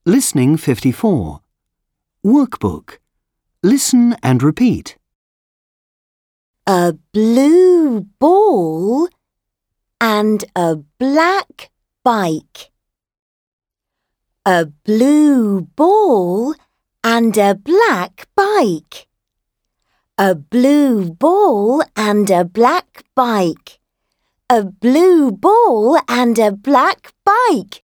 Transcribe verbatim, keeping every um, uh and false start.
Listening fifty-four. Workbook. Listen and repeat. A blue ball and a black bike. A blue ball and a black bike. A blue ball and a black bike. A blue ball and a black bike.